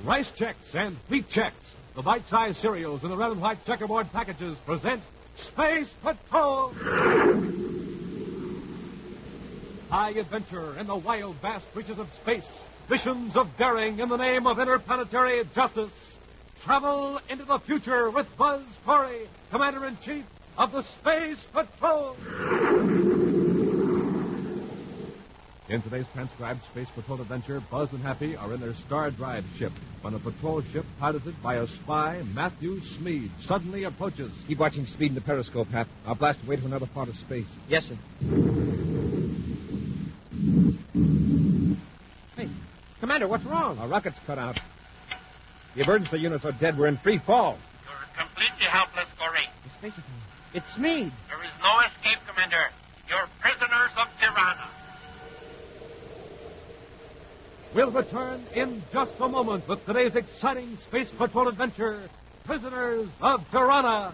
Rice Chex and Wheat Chex, the bite-sized cereals in the red and white checkerboard packages, present Space Patrol! High adventure in the wild, vast reaches of space. Missions of daring in the name of interplanetary justice. Travel into the future with Buzz Corey, Commander-in-Chief of the Space Patrol. In today's transcribed Space Patrol adventure, Buzz and Happy are in their Star Drive ship when a patrol ship piloted by a spy, Matthew Smead, suddenly approaches. Keep watching Speed in the periscope, Hap. I'll blast away to another part of space. Yes, sir. Hey, Commander, what's wrong? Our rocket's cut out. The emergency units are dead. We're in free fall. You're completely helpless, Corey. The Space Patrol. It's Smead. There is no escape, Commander. You're prisoners of Tirana. We'll return in just a moment with today's exciting Space Patrol adventure, Prisoners of Tirana.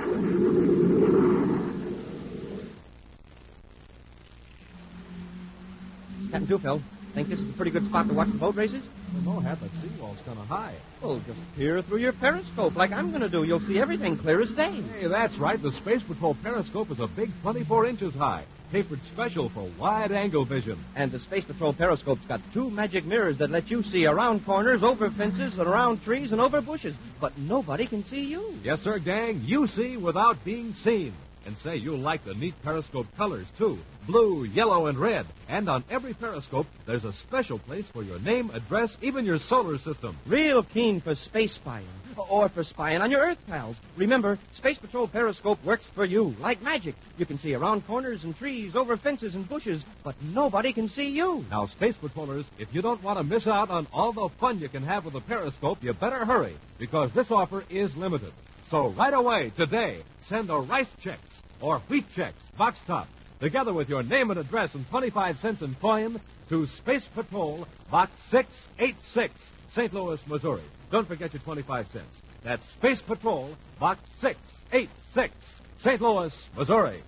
Captain Tufeld, think this is a pretty good spot to watch the boat races? Well, no, Hap, that seawall's kind of high. Well, just peer through your periscope like I'm going to do. You'll see everything clear as day. Hey, that's right. The Space Patrol periscope is a big 24 inches high, tapered special for wide-angle vision. And the Space Patrol periscope's got 2 magic mirrors that let you see around corners, over fences, and around trees, and over bushes. But nobody can see you. Yes, sir, gang. You see without being seen. And say, you'll like the neat periscope colors, too. Blue, yellow, and red. And on every periscope, there's a special place for your name, address, even your solar system. Real keen for space spying. Or for spying on your Earth pals. Remember, Space Patrol periscope works for you, like magic. You can see around corners and trees, over fences and bushes, but nobody can see you. Now, Space Patrollers, if you don't want to miss out on all the fun you can have with the periscope, you better hurry, because this offer is limited. So right away, today, send a Rice Chex or Wheat Chex, box top, together with your name and address and 25 cents in coin to Space Patrol, Box 686, St. Louis, Missouri. Don't forget your 25 cents. That's Space Patrol, Box 686, St. Louis, Missouri.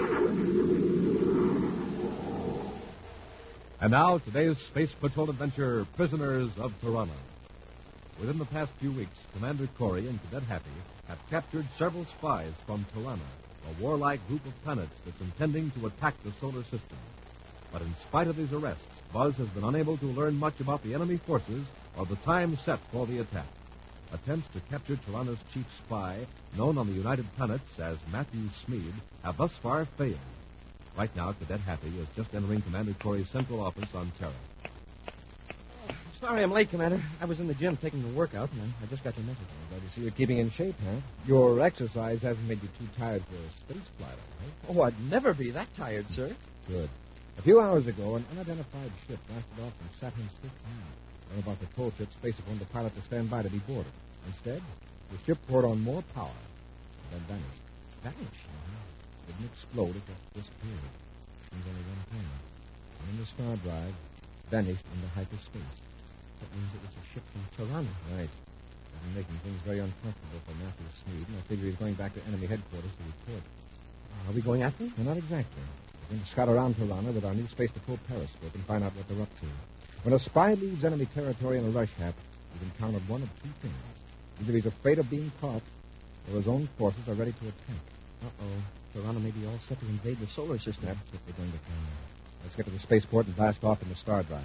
And now, today's Space Patrol adventure, Prisoners of Tirana. Within the past few weeks, Commander Corey and Cadet Happy have captured several spies from Tirana, a warlike group of planets that's intending to attack the solar system. But in spite of these arrests, Buzz has been unable to learn much about the enemy forces or the time set for the attack. Attempts to capture Tirana's chief spy, known on the United Planets as Matthew Smead, have thus far failed. Right now, Cadet Happy is just entering Commander Corey's central office on Terra. Sorry I'm late, Commander. I was in the gym taking a workout, and I just got your message. I'm glad to see you're keeping in shape, huh? Your exercise hasn't made you too tired for a space flight, right? Oh, I'd never be that tired, sir. Good. A few hours ago, an unidentified ship blasted off from Saturn's fifth planet. One of our patrol ships Space warned the pilot to stand by to be boarded. Instead, the ship poured on more power and then vanished. Vanished? Didn't explode, it just disappeared. Seems only one thing. And in the star drive, vanished into hyperspace. That means it was a ship from Tirana. Right. I've been making things very uncomfortable for Matthew Smead, and I figure he's going back to enemy headquarters to report. Are we going after him? No, not exactly. We're going to scout around Tirana with our new Space Patrol periscope and find out what they're up to. When a spy leaves enemy territory in a rush, Hap, he's encountered one of two things. Either he's afraid of being caught, or his own forces are ready to attack. Uh-oh. Tirana may be all set to invade the solar system. That's what we're going to find. Let's get to the spaceport and blast off in the star drive.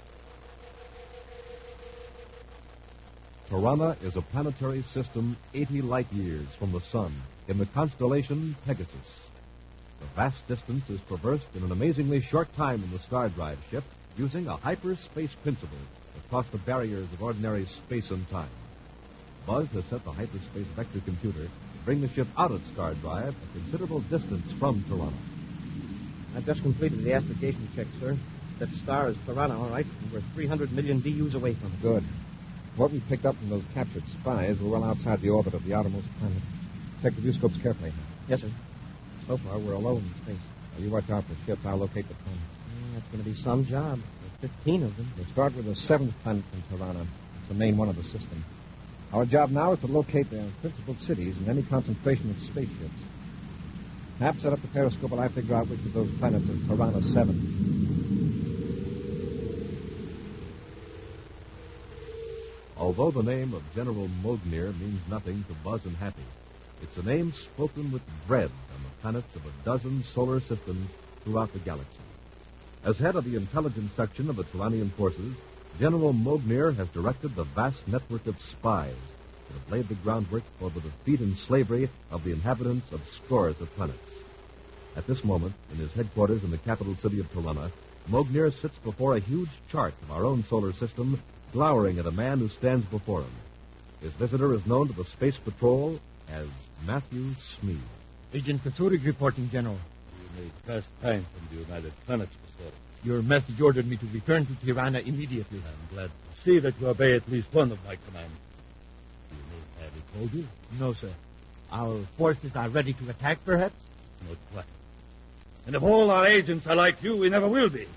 Tirana is a planetary system 80 light years from the sun in the constellation Pegasus. The vast distance is traversed in an amazingly short time in the Star Drive ship using a hyperspace principle that cross the barriers of ordinary space and time. Buzz has set the hyperspace vector computer to bring the ship out of Star Drive a considerable distance from Tirana. I've just completed the astrogation check, sir. That star is Tirana, all right. And we're 300 million DUs away from it. Good. What we picked up from those captured spies were well outside the orbit of the outermost planet. Check the viewscopes carefully. Yes, sir. So far, we're alone in space. Now, you watch out for ships. I'll locate the planets. That's going to be some job. There's 15 of them. We'll start with the seventh planet from Tirana. It's the main one of the system. Our job now is to locate the principal cities and any concentration of spaceships. Hap, set up the periscope while I figure out which of those planets is Tirana 7. A Although the name of General Mognir means nothing to Buzz and Happy, it's a name spoken with dread on the planets of a dozen solar systems throughout the galaxy. As head of the intelligence section of the Turanian forces, General Mognir has directed the vast network of spies that have laid the groundwork for the defeat and slavery of the inhabitants of scores of planets. At this moment, in his headquarters in the capital city of Turana, Mognir sits before a huge chart of our own solar system, glowering at a man who stands before him. His visitor is known to the Space Patrol as Matthew Smead. Agent Kasurik reporting, General. You made fast time from the United Planets, Professor. Your message ordered me to return to Tirana immediately. I'm glad to see that you obey at least one of my commands. Do you know Harry told you? No, sir. Our forces are ready to attack, perhaps? Not quite. And if all our agents are like you, we never will be.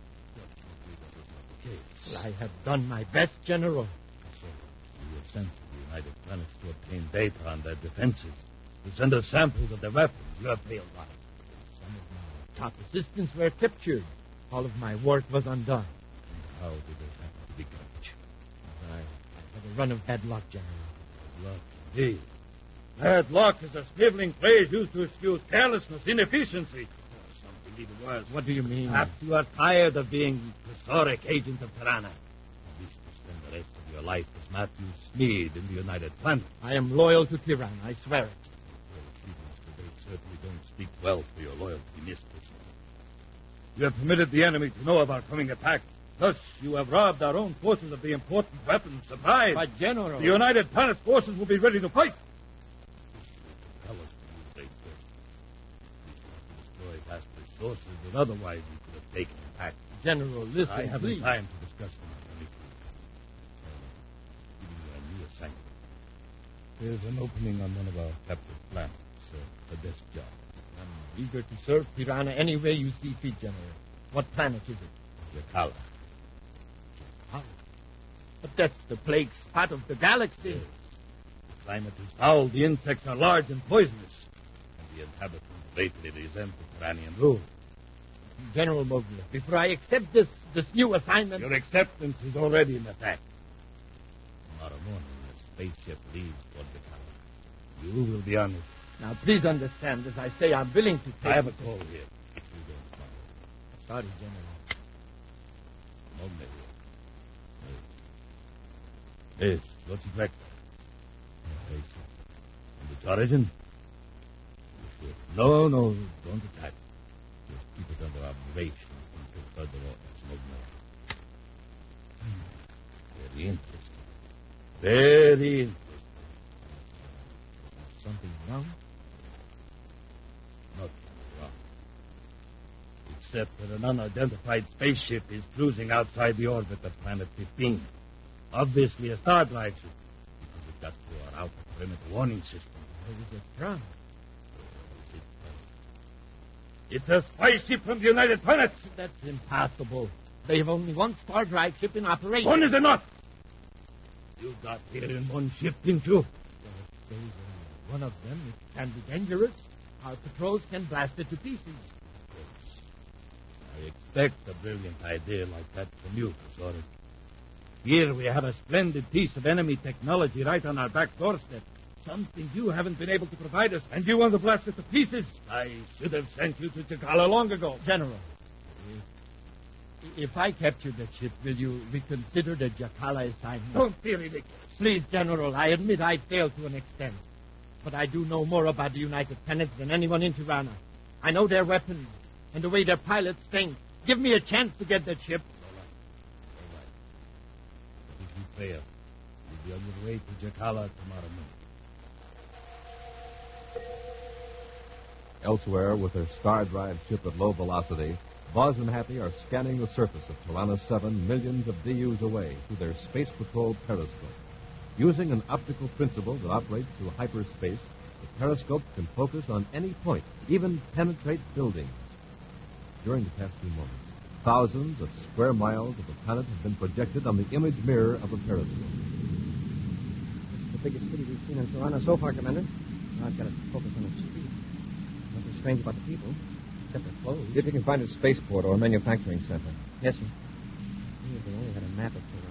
I have done my best, General. So, you were sent to the United Planets to obtain data on their defenses, to send us samples of their weapons. You have failed right. Some of my top assistants were captured. All of my work was undone. And how did they happen to be captured? I had a run of bad luck, General. Luck, indeed. Bad luck is a sniveling phrase used to excuse carelessness, inefficiency. Something even worse. What do you mean? Perhaps you are tired of being historic agent of Tirana. You wish to spend the rest of your life as Matthew Smead in the United Planets. I am loyal to Tirana, I swear it. Your achievements to date certainly don't speak well for your loyalty, Mistress. You have permitted the enemy to know of our coming attack. Thus, you have robbed our own forces of the important weapons supplied. But, General... The United Planets forces will be ready to fight. Tell us to use great force. We shall have to destroy vast resources that otherwise we could have taken back. General, listen, I haven't please. time to discuss them with you. Giving you a new assignment. There's an opening on one of our captured planets. A desk job. I'm eager to serve Tirana any way you see fit, General. What planet is it? Yakala. But that's the plague spot of the galaxy. Yes. The climate is foul, the insects are large and poisonous, and the inhabitants greatly resent the Turanian rule. General Mognir, before I accept this new assignment... Your acceptance is already in effect. Tomorrow morning, the spaceship leaves for Yakala. You will be on it. Now, please understand, as I say, I'm willing to take... I have a call here. You don't follow. Sorry, General. Mognir. Yes, what's it like? And its origin? No, don't attack. Just keep it under observation until further orders, Mognir. Very interesting. Very interesting. Something wrong? Nothing wrong. Except that an unidentified spaceship is cruising outside the orbit of Planet 15. Obviously a star drive ship, because it got through our outer perimeter warning system. Where is it from? It's a spy ship from the United Planets. That's impossible. They have only one star drive ship in operation. One is enough. You got here in one ship, didn't you? If there is only one of them, it can be dangerous. Our patrols can blast it to pieces. I expect a brilliant idea like that from you, Professor. Here we have a splendid piece of enemy technology right on our back doorstep. Something you haven't been able to provide us, and you want to blast it to pieces. I should have sent you to Chikala long ago. General, if I capture the ship, will you reconsider the Jakala assignment? Don't be ridiculous. Please, General, I admit I failed to an extent. But I do know more about the United Planets than anyone in Tirana. I know their weapons and the way their pilots think. Give me a chance to get that ship. All right. But if you fail, you'll be on your way to Jakala tomorrow morning. Elsewhere, with their star drive ship at low velocity, Buzz and Happy are scanning the surface of Tirana 7 millions of DUs away through their Space Patrol periscope. Using an optical principle that operates through hyperspace, the periscope can focus on any point, even penetrate buildings. During the past few moments, thousands of square miles of the planet have been projected on the image mirror of a periscope. It's the biggest city we've seen in Tirana so far, Commander. Now I've got to focus on the street. Nothing strange about the people, except their clothes. See if you can find a spaceport or a manufacturing center. Yes, sir. If we only had a map of Tirana, we could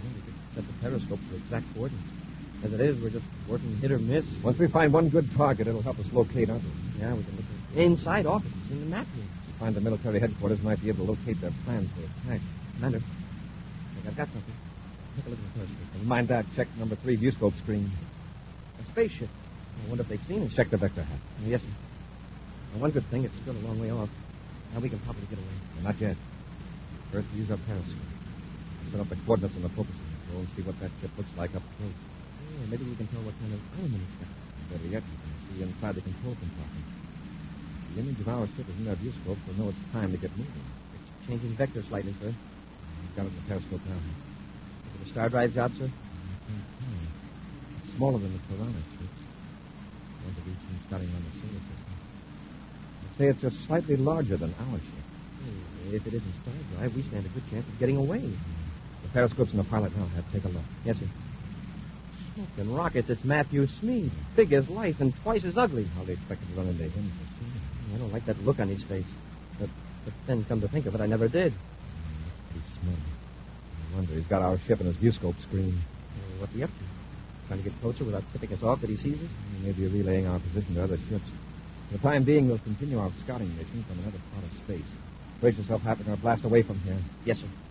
set the periscope for exact coordinates. As it is, we're just working hit or miss. Once we find one good target, it'll help us locate others. Yeah, we can look at inside offices in the map room. Find the military headquarters, might be able to locate their plans for attack. Commander, I think I've got something. Take a look at the periscope. Never mind that. Check number 3 viewscope screen. A spaceship. I wonder if they've seen us. Check the vector hat. Yes, sir. Now, one good thing, it's still a long way off. Now we can probably get away. Well, not yet. First, we use our periscope. Set up the coordinates on the focusing control and see what that ship looks like up close. Yeah, maybe we can tell what kind of element it's got. Better yet, we can see inside the control compartment. The image of our ship is in their viewscope, so know it's time to get moving. It's changing vector slightly, sir. We've got it in the periscope now. Is it a star drive job, sir? It's smaller than the Piranha ships. Ones that we've seen scouting around the solar system. I'd say it's just slightly larger than our ship. If it isn't star drive, we stand a good chance of getting away. The periscope's in the pilot now. Take a look. Yes, sir. Smoking rockets, it's Matthew Smead. Big as life and twice as ugly. How they expected to run into him so soon. I don't like that look on his face. But then, come to think of it, I never did. That's pretty smart. No wonder he's got our ship in his viewscope screen. What's he up to? Trying to get closer without tipping us off that he sees us? Maybe relaying our position to other ships. For the time being, we'll continue our scouting mission from another part of space. Brace yourself, Happer, or blast away from here. Yes, sir.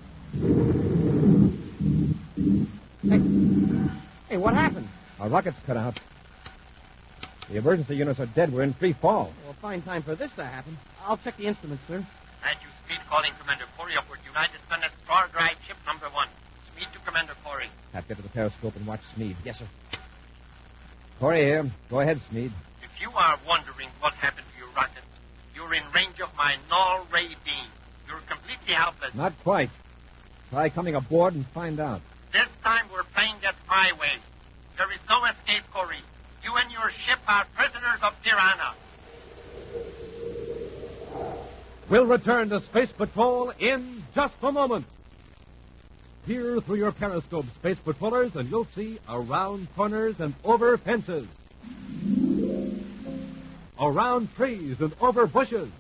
Hey, what happened? Our rocket's cut out. The emergency units are dead. We're in free fall. Well, fine time for this to happen. I'll check the instruments, sir. Matthew Smead calling Commander Corey upward. United Planet Star Drive Ship number 1. Smead to Commander Corey. Hap, get to the periscope and watch Smead. Yes, sir. Corey here. Go ahead, Smead. If you are wondering what happened to your rockets, you're in range of my null ray beam. You're completely helpless. Not quite. Try coming aboard and find out. This time we're playing it my way. There is no escape, Corey. You and your ship are prisoners of Tirana. We'll return to Space Patrol in just a moment. Peer through your periscope, Space Patrollers, and you'll see around corners and over fences. Around trees and over bushes.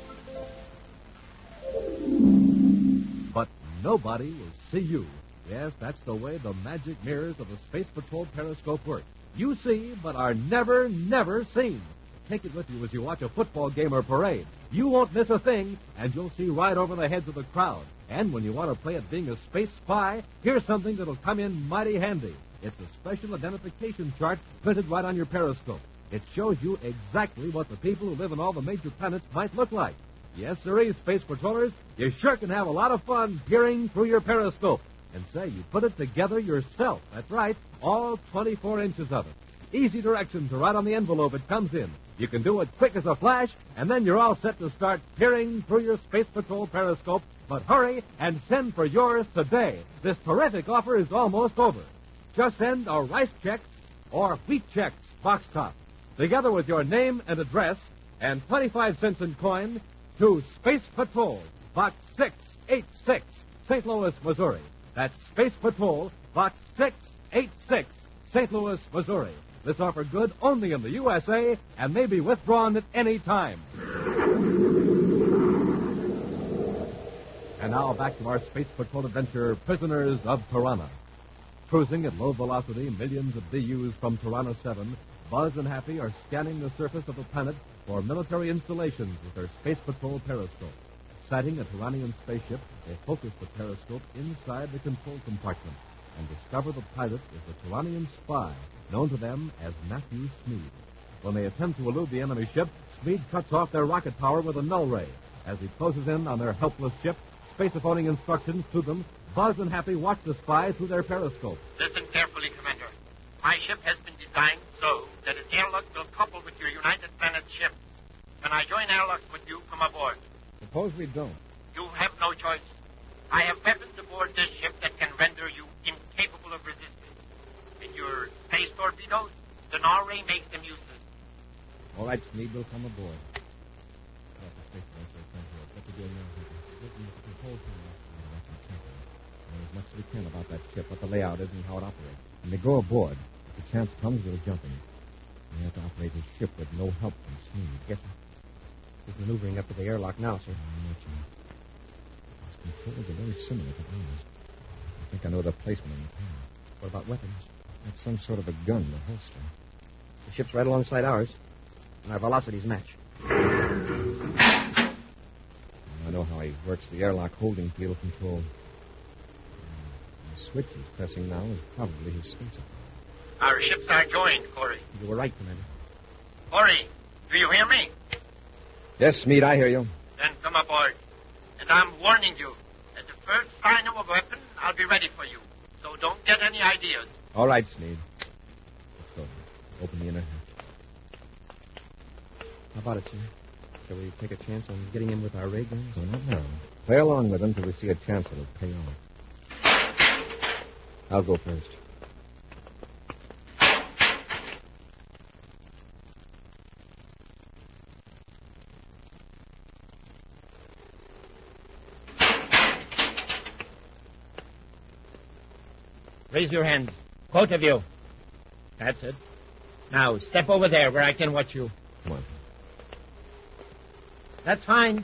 But nobody will see you. Yes, that's the way the magic mirrors of the Space Patrol periscope work. You see, but are never, never seen. Take it with you as you watch a football game or parade. You won't miss a thing, and you'll see right over the heads of the crowd. And when you want to play at being a space spy, here's something that'll come in mighty handy. It's a special identification chart printed right on your periscope. It shows you exactly what the people who live on all the major planets might look like. Yes, sirree, Space Patrollers, you sure can have a lot of fun peering through your periscope. And say, you put it together yourself. That's right, all 24 inches of it. Easy directions are right on the envelope it comes in. You can do it quick as a flash, and then you're all set to start peering through your Space Patrol periscope. But hurry and send for yours today. This terrific offer is almost over. Just send a Rice Chex or Wheat Chex box top, together with your name and address, and 25 cents in coin, to Space Patrol, Box 686, St. Louis, Missouri. That's Space Patrol, Box 686, St. Louis, Missouri. This offer good only in the USA and may be withdrawn at any time. And now back to our Space Patrol adventure, Prisoners of Tirana. Cruising at low velocity, millions of BUs from Tirana 7, Buzz and Happy are scanning the surface of the planet for military installations with their Space Patrol periscope. Sighting a Tiranian spaceship, they focus the periscope inside the control compartment and discover the pilot is a Tiranian spy known to them as Matthew Smead. When they attempt to elude the enemy ship, Smead cuts off their rocket power with a null ray. As he closes in on their helpless ship, spacephoning instructions to them, Buzz and Happy watch the spy through their periscope. Listen carefully, Commander. My ship has been designed so that its airlock will couple with your United Planets ship. When I join airlock with you, come aboard. Suppose we don't. You have no choice. I have weapons aboard this ship that can render you incapable of resistance. In your space torpedoes, the null ray makes them useless. All right, Smead, we'll come aboard. What to do now? The control panel. Know as much as we can about that ship, what the layout is and how it operates. When we go aboard, if the chance comes, we'll jump in. We have to operate his ship with no help from Smead. Yes, sir. He's maneuvering up to the airlock now, sir. His controls are very similar to ours. think I know the placement in the panel. What about weapons? That's some sort of a gun in the holster. The ship's right alongside ours, and our velocities match. I know how he works the airlock holding field control. The switch he's pressing now is probably his spacer. Our ships are joined, Corey. You were right, Commander. Corey, do you hear me? Yes, Smeed, I hear you. Then come aboard. And I'm warning you, at the first sign of a weapon, I'll be ready for you. So don't get any ideas. All right, Smeed. Let's go. Open the inner hatch. How about it, sir? Shall we take a chance on getting in with our ray guns? Oh, not now. Play along with him till we see a chance it'll pay off. I'll go first. Raise your hands. Both of you. That's it. Now, step over there where I can watch you. Come on. That's fine.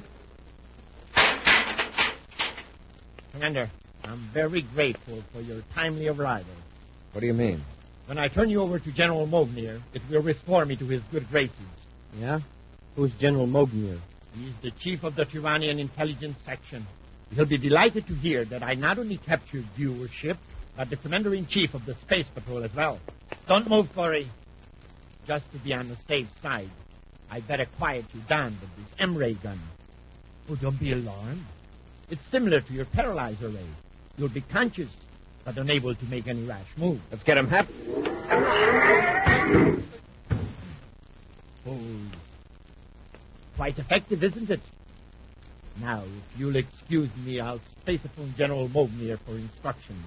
Commander, I'm very grateful for your timely arrival. What do you mean? When I turn you over to General Mognier, it will restore me to his good graces. Yeah? Who's General Mognier? He's the chief of the Tyranian intelligence section. He'll be delighted to hear that I not only captured your ship, but the commander-in-chief of the Space Patrol as well. Don't move, Corey. Just to be on the safe side, I'd better quiet you down with this M-ray gun. Oh, don't be alarmed. It's similar to your paralyzer ray. You'll be conscious, but unable to make any rash move. Let's get him happy. Oh, quite effective, isn't it? Now, if you'll excuse me, I'll spacephone General Mognier for instructions.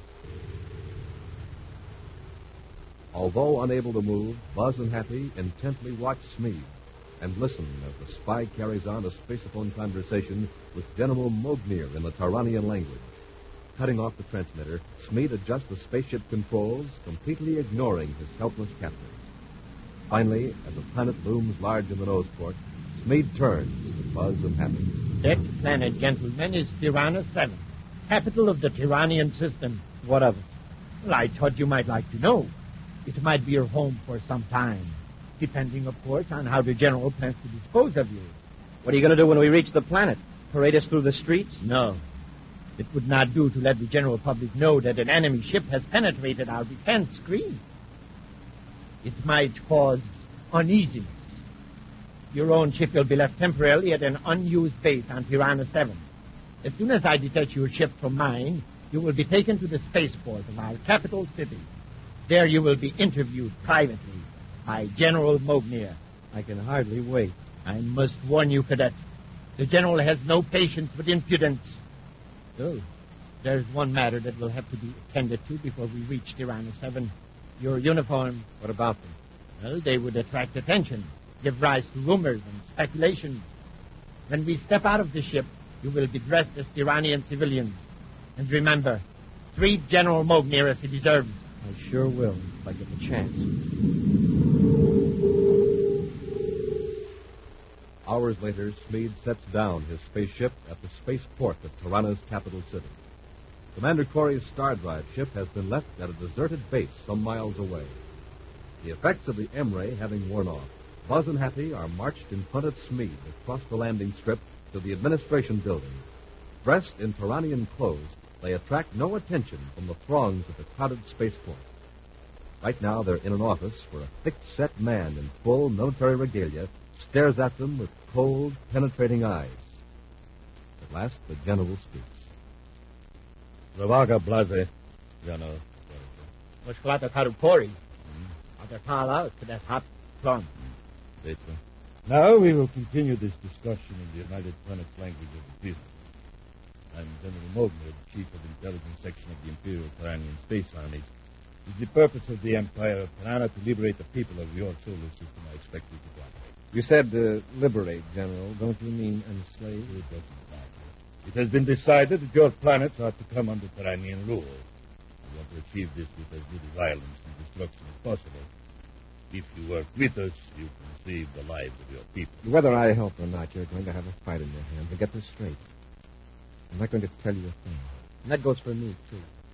Although unable to move, Buzz and Happy intently watch Smeed and listen as the spy carries on a spacephone conversation with General Mognier in the Tyranian language. Cutting off the transmitter, Smeed adjusts the spaceship controls, completely ignoring his helpless captor. Finally, as the planet looms large in the nose port, Smeed turns to Buzz and Happy. That planet, gentlemen, is Tirana 7, capital of the Tyranian system. What of it? Well, I thought you might like to know. It might be your home for some time, depending, of course, on how the General plans to dispose of you. What are you going to do when we reach the planet? Parade us through the streets? No. It would not do to let the general public know that an enemy ship has penetrated our defense screen. It might cause uneasiness. Your own ship will be left temporarily at an unused base on Tirana 7. As soon as I detach your ship from mine, you will be taken to the spaceport of our capital city. There you will be interviewed privately by General Mognier. I can hardly wait. I must warn you, Cadet. The General has no patience with impudence. So, there's one matter that will have to be attended to before we reach Tirana 7. Your uniform. What about them? Well, they would attract attention, give rise to rumors and speculation. When we step out of the ship, you will be dressed as Tyranian civilians. And remember, treat General Mognier as he deserves. I sure will, if I get the chance. Hours later, Smeed sets down his spaceship at the spaceport of Tirana's capital city. Commander Corey's Star Drive ship has been left at a deserted base some miles away. The effects of the M-ray having worn off, Buzz and Happy are marched in front of Smeed across the landing strip to the administration building. Dressed in Tyranian clothes, they attract no attention from the throngs of the crowded spaceport. Right now, they're in an office where a thick-set man in full military regalia stares at them with cold, penetrating eyes. At last, the general speaks. Zavaga Blaze, General. Moshklata Karupori. Agatala, Cadet Hop, Plum. Now we will continue this discussion in the United Planets language of the people. I'm General Mognier, the Chief of Intelligence Section of the Imperial Tyranian Space Army. It is the purpose of the Empire of Tirana to liberate the people of your solar system. I expect you to cooperate. You said liberate, General. Don't you mean enslave? It doesn't matter. It has been decided that your planets are to come under Tyranian rule. We want to achieve this with as little violence and destruction as possible. If you work with us, you can save the lives of your people. Whether I help or not, you're going to have a fight in your hands. And get this straight. I'm not going to tell you a thing. And that goes for me, too.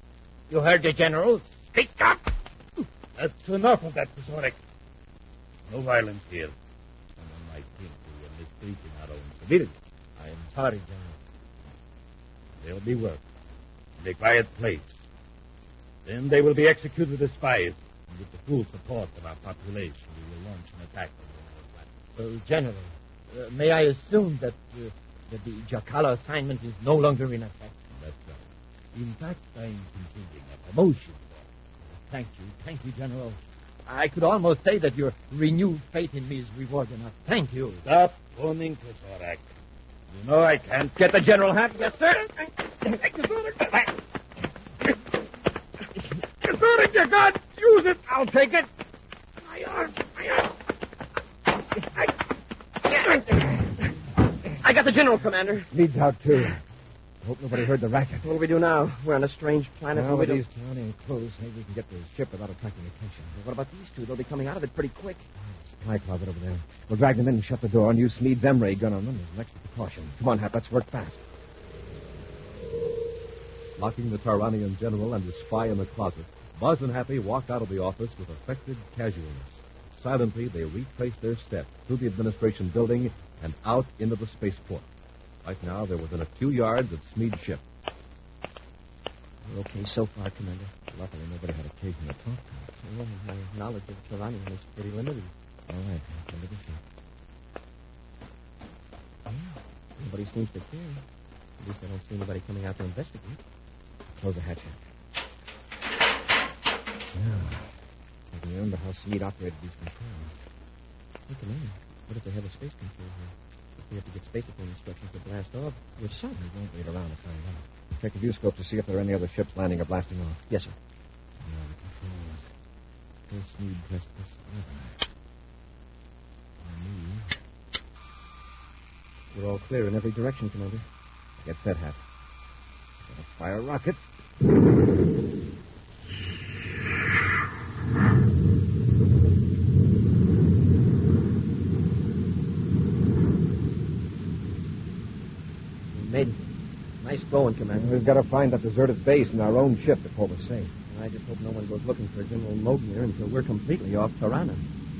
You heard the General. Speak up! That's enough of that, Kazorek. No violence here. Someone might think we were mistreating our own civilians. I am sorry, General. There'll be work in a quiet place. Then they will be executed as spies. And with the full support of our population, we will launch an attack on the General, may I assume that the Jacala assignment is no longer in effect? That's right. In fact, I'm considering a promotion. Thank you, General. I could almost say that your renewed faith in me is reward enough. Thank you. Stop phoning, Kazorek. You know I can't Get the General hat. Yes, sir. Kazorek, you can't use it. I'll take it. My arm. I got the General, Commander. Leads out, too. I hope nobody heard the racket. What do we do now? We're on a strange planet. Now, we with don't- these Taranian clothes, maybe we can get to the ship without attracting attention. What about these two? They'll be coming out of it pretty quick. Supply closet over there. We'll drag them in and shut the door and use Smead's M-ray gun on them as an extra precaution. Come on, Hap, let's work fast. Locking the Taranian general and his spy in the closet, Buzz and Happy walked out of the office with affected casualness. Silently, they retraced their steps through the administration building and out into the spaceport. Right now, they're within a few yards of Smead's ship. We're okay so far, Commander. Luckily, nobody had occasion to talk to us. Well, my knowledge of Taranian is pretty limited. All right, Hap, into the ship. Nobody seems to care. At least I don't see anybody coming out to investigate. Close the hatch, Hap. Now, I can remember how Smead operated these controls. Hey, Commander, what if they have a space control here? If we have to get spaceable instructions to blast off, we're sunk. We won't wait around to find out. Check the viewscope to see if there are any other ships landing or blasting off. Yes, sir. Now, the controls. First, Smead pressed this lever. We're all clear in every direction, Commander. Get set, Hap. Gonna fire a rocket. We made it. Nice going, Commander. We've got to find that deserted base and our own ship to pull the safe. I just hope no one goes looking for General Mogner until we're completely off Tarana.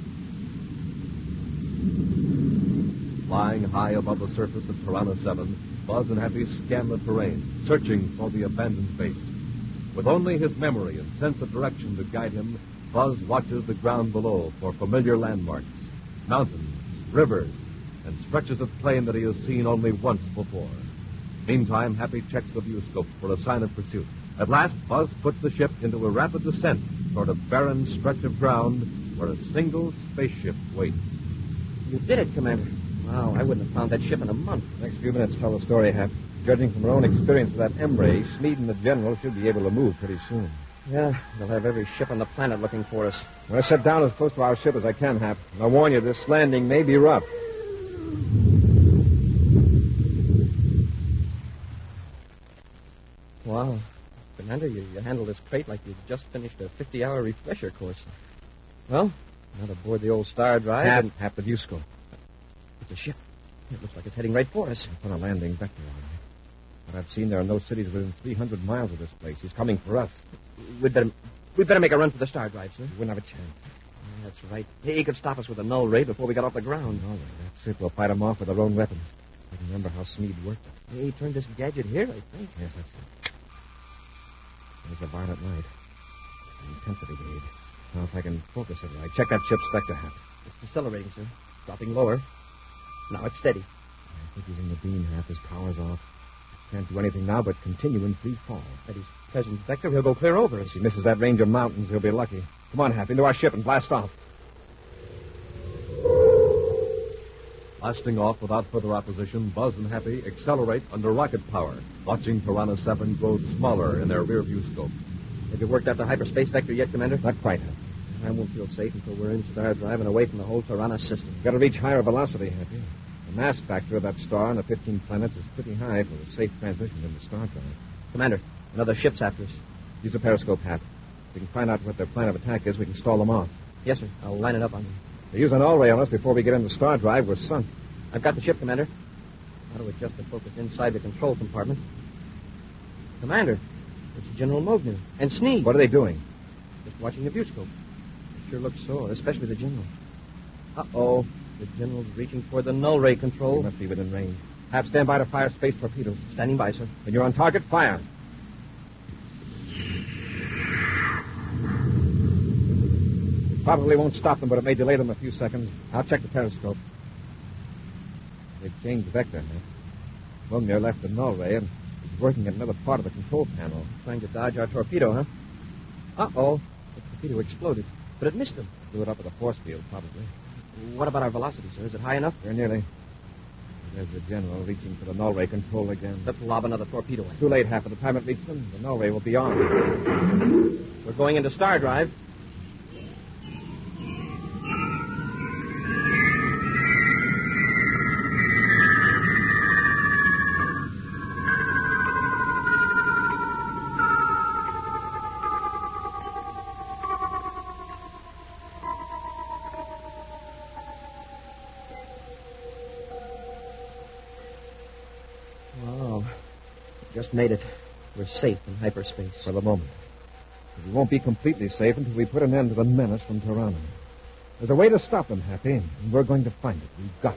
Flying high above the surface of Tarana 7, Buzz and Happy scan the terrain, searching for the abandoned base. With only his memory and sense of direction to guide him, Buzz watches the ground below for familiar landmarks, mountains, rivers, and stretches of plain that he has seen only once before. Meantime, Happy checks the viewscope for a sign of pursuit. At last, Buzz puts the ship into a rapid descent toward a barren stretch of ground where a single spaceship waits. You did it, Commander. Wow, I wouldn't have found that ship in a month. Next few minutes tell the story, Hap. Judging from our own experience with that M-ray, Smead and the General should be able to move pretty soon. Yeah, they'll have every ship on the planet looking for us. I'm going to set down as close to our ship as I can, Hap. And I warn you, this landing may be rough. Wow. Commander, you handle this crate like you've just finished a 50-hour refresher course. Well, now to board the old Star Drive. Hap, the viewscope. It's a ship. It looks like it's heading right for us. I put a landing vector on it. But I've seen there are no cities within 300 miles of this place. He's coming for us. We'd better make a run for the Star Drive, sir. We wouldn't have a chance. That's right. He could stop us with a null ray before we got off the ground. All right, that's it. We'll fight him off with our own weapons. I can remember how Smead worked it. He turned this gadget here, I think. Yes, that's it. There's the violet light. The intensity gauge. Now, if I can focus it right. Check that ship's vector, Hap. It's decelerating, sir. Dropping lower. Now it's steady. I think he's in the beam, Hap. His power's off. Can't do anything now but continue in free fall. At his present vector, he'll go clear over us. If he misses that range of mountains, he'll be lucky. Come on, Hap, into our ship and blast off. Blasting off without further opposition, Buzz and Happy accelerate under rocket power, watching Tarana 7 grow smaller in their rear view scope. Have you worked out the hyperspace vector yet, Commander? Not quite, Hap. I won't feel safe until we're in Star Drive and away from the whole Tarana system. We've got to reach higher velocity, Happy. The mass factor of that star and the 15 planets is pretty high for a safe transition into Star Drive. Commander, another ship's after us. Use the periscope, Hap. If we can find out what their plan of attack is, we can stall them off. Yes, sir. I'll line it up on them. If they use an all-ray on us before we get into Star Drive, we're sunk. I've got the ship, Commander. How to adjust the focus inside the control compartment. Commander, It's General Mogner and Sneed. What are they doing? Just watching the viewscope. They sure look sore, especially the General. Uh-oh. The General's reaching for the null ray control. They must be within range. Have stand by to fire space torpedoes. Standing by, sir. When you're on target, fire. Probably won't stop them, but it may delay them a few seconds. I'll check the periscope. They've changed vector, huh? Mungner left the null ray and is working at another part of the control panel. Trying to dodge our torpedo, huh? Uh-oh. The torpedo exploded, but it missed them. Blew it up with a force field, probably. What about our velocity, sir? Is it high enough? Very nearly. There's the General reaching for the null ray control again. Let's lob another torpedo in. Too late. Half of the time it reaches them, the null ray will be on. We're going into star drive. Wow. Just made it. We're safe in hyperspace. For the moment. But we won't be completely safe until we put an end to the menace from Tirana. There's a way to stop them, Happy, and we're going to find it. We've got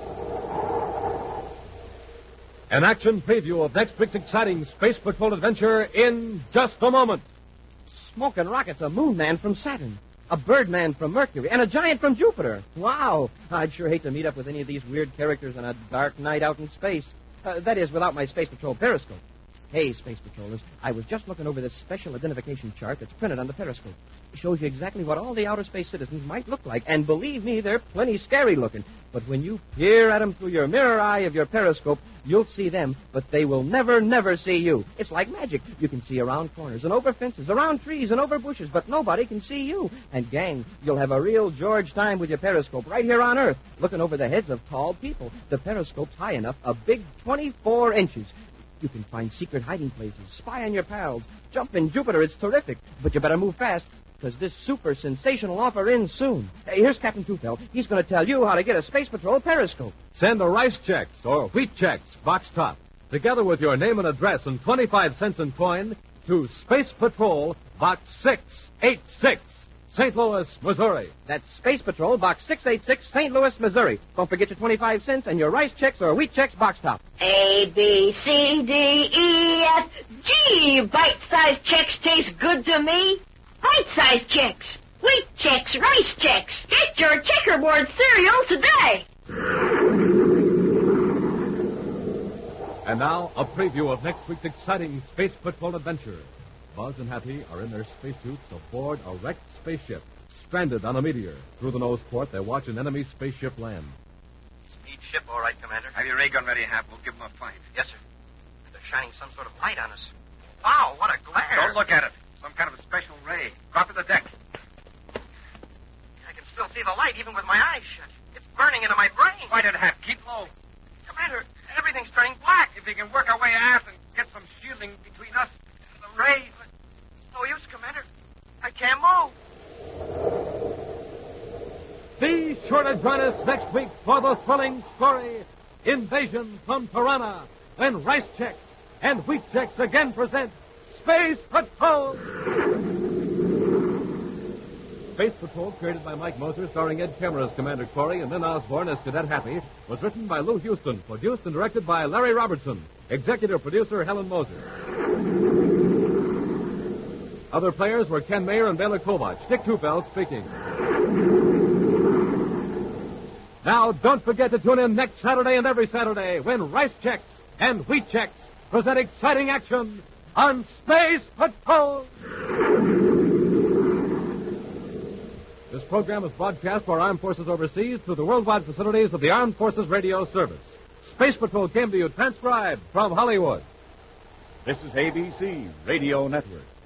to. An action preview of next week's exciting Space Patrol adventure in just a moment. Smoking rockets, a moon man from Saturn, a bird man from Mercury, and a giant from Jupiter. Wow. I'd sure hate to meet up with any of these weird characters on a dark night out in space. That is, without my Space Patrol periscope. Hey, Space Patrollers, I was just looking over this special identification chart that's printed on the periscope. It shows you exactly what all the outer space citizens might look like, and believe me, they're plenty scary looking. But when you peer at them through your mirror eye of your periscope, you'll see them, but they will never, never see you. It's like magic. You can see around corners and over fences, around trees and over bushes, but nobody can see you. And, gang, you'll have a real George time with your periscope right here on Earth, looking over the heads of tall people. The periscope's high enough, a big 24 inches. You can find secret hiding places, spy on your pals, jump in Jupiter. It's terrific. But you better move fast, because this super sensational offer ends soon. Here's Captain Tufeld. He's going to tell you how to get a Space Patrol periscope. Send a rice checks or wheat checks, box top, together with your name and address and 25 cents in coin to Space Patrol, Box 686, St. Louis, Missouri. That's Space Patrol, Box 686, St. Louis, Missouri. Don't forget your 25 cents and your rice checks or wheat checks box top. A, B, C, D, E, F, G. Bite-sized checks taste good to me. Bite-sized checks. Wheat checks, rice checks. Get your checkerboard cereal today. And now, a preview of next week's exciting Space Patrol adventure. Buzz and Happy are in their spacesuits aboard a wrecked spaceship, stranded on a meteor. Through the nose port, they watch an enemy spaceship land. Speed ship, all right, Commander. Have your ray gun ready, Hap. We'll give them a fight. Yes, sir. They're shining some sort of light on us. Wow, what a glare. Don't look at it. Some kind of a special ray. Drop to the deck. I can still see the light even with my eyes shut. It's burning into my brain. Fight it, Hap. Keep low. Commander, everything's turning black. If we can work our way aft and get some shielding between us and the ray. No use, Commander. I can't move. Be sure to join us next week for the thrilling story, Invasion from Tirana, when Rice Checks and Wheat Checks again present Space Patrol. Space Patrol, created by Mike Moser, starring Ed Kemmer as Commander Corey and Lynn Osborne as Cadet Happy, was written by Lou Houston, produced and directed by Larry Robertson, executive producer Helen Moser. Other players were Ken Mayer and Bela Kovach. Dick Tufeld speaking. Now, don't forget to tune in next Saturday and every Saturday when Rice Checks and Wheat Checks present exciting action on Space Patrol. This program is broadcast for Armed Forces overseas through the worldwide facilities of the Armed Forces Radio Service. Space Patrol came to you transcribed from Hollywood. This is ABC Radio Network.